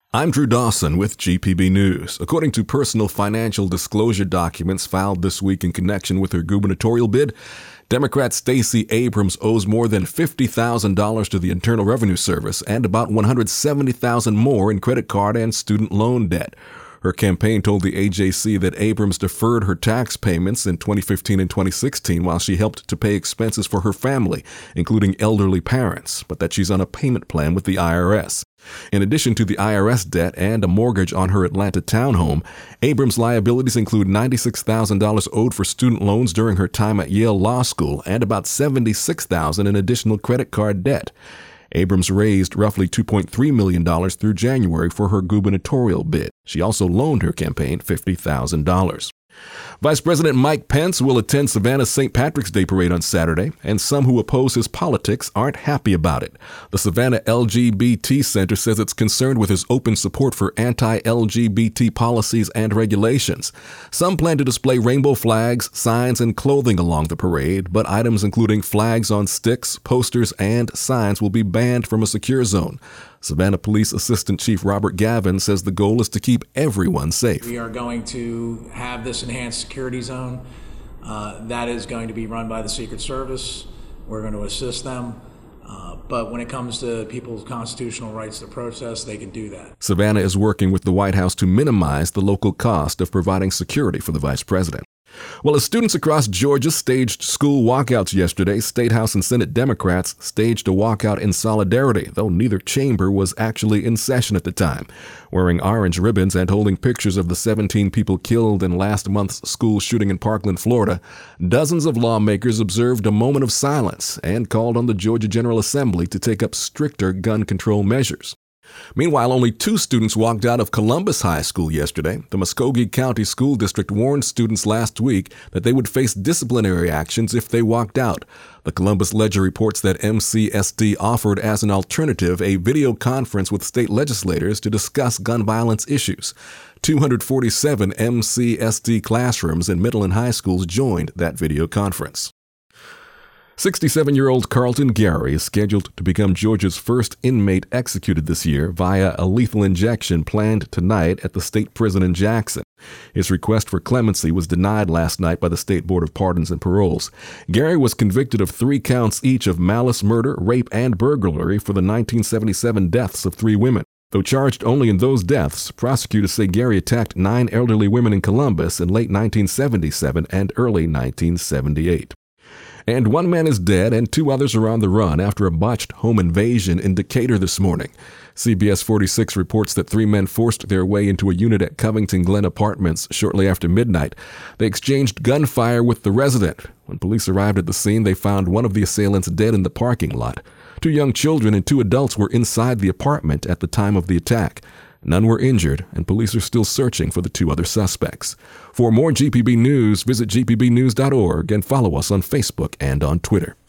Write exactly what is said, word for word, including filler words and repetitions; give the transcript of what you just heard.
I'm Drew Dawson with G P B News. According to personal financial disclosure documents filed this week in connection with her gubernatorial bid, Democrat Stacey Abrams owes more than fifty thousand dollars to the Internal Revenue Service and about one hundred seventy thousand dollars more in credit card and student loan debt. Her campaign told the A J C that Abrams deferred her tax payments in twenty fifteen and twenty sixteen while she helped to pay expenses for her family, including elderly parents, but that she's on a payment plan with the I R S. In addition to the I R S debt and a mortgage on her Atlanta townhome, Abrams' liabilities include ninety-six thousand dollars owed for student loans during her time at Yale Law School and about seventy-six thousand dollars in additional credit card debt. Abrams raised roughly two point three million dollars through January for her gubernatorial bid. She also loaned her campaign fifty thousand dollars. Vice President Mike Pence will attend Savannah's Saint Patrick's Day parade on Saturday, and some who oppose his politics aren't happy about it. The Savannah L G B T Center says it's concerned with his open support for anti-L G B T policies and regulations. Some plan to display rainbow flags, signs, and clothing along the parade, but items including flags on sticks, posters, and signs will be banned from a secure zone. Savannah Police Assistant Chief Robert Gavin says the goal is to keep everyone safe. We are going to have this enhanced security zone. Uh, that is going to be run by the Secret Service. We're going to assist them. Uh, but when it comes to people's constitutional rights to protest, they can do that. Savannah is working with the White House to minimize the local cost of providing security for the vice president. Well, as students across Georgia staged school walkouts yesterday, State House and Senate Democrats staged a walkout in solidarity, though neither chamber was actually in session at the time. Wearing orange ribbons and holding pictures of the seventeen people killed in last month's school shooting in Parkland, Florida, dozens of lawmakers observed a moment of silence and called on the Georgia General Assembly to take up stricter gun control measures. Meanwhile, only two students walked out of Columbus High School yesterday. The Muskogee County School District warned students last week that they would face disciplinary actions if they walked out. The Columbus Ledger reports that M C S D offered as an alternative a video conference with state legislators to discuss gun violence issues. two hundred forty-seven M C S D classrooms in middle and high schools joined that video conference. sixty-seven-year-old Carlton Gary is scheduled to become Georgia's first inmate executed this year via a lethal injection planned tonight at the state prison in Jackson. His request for clemency was denied last night by the State Board of Pardons and Paroles. Gary was convicted of three counts each of malice murder, rape, and burglary for the nineteen seventy-seven deaths of three women. Though charged only in those deaths, prosecutors say Gary attacked nine elderly women in Columbus in late nineteen seventy-seven and early nineteen seventy-eight. And one man is dead and two others are on the run after a botched home invasion in Decatur this morning. C B S forty-six reports that three men forced their way into a unit at Covington Glen Apartments shortly after midnight. They exchanged gunfire with the resident. When police arrived at the scene, they found one of the assailants dead in the parking lot. Two young children and two adults were inside the apartment at the time of the attack. None were injured, and police are still searching for the two other suspects. For more G P B news, visit G P B news dot org and follow us on Facebook and on Twitter.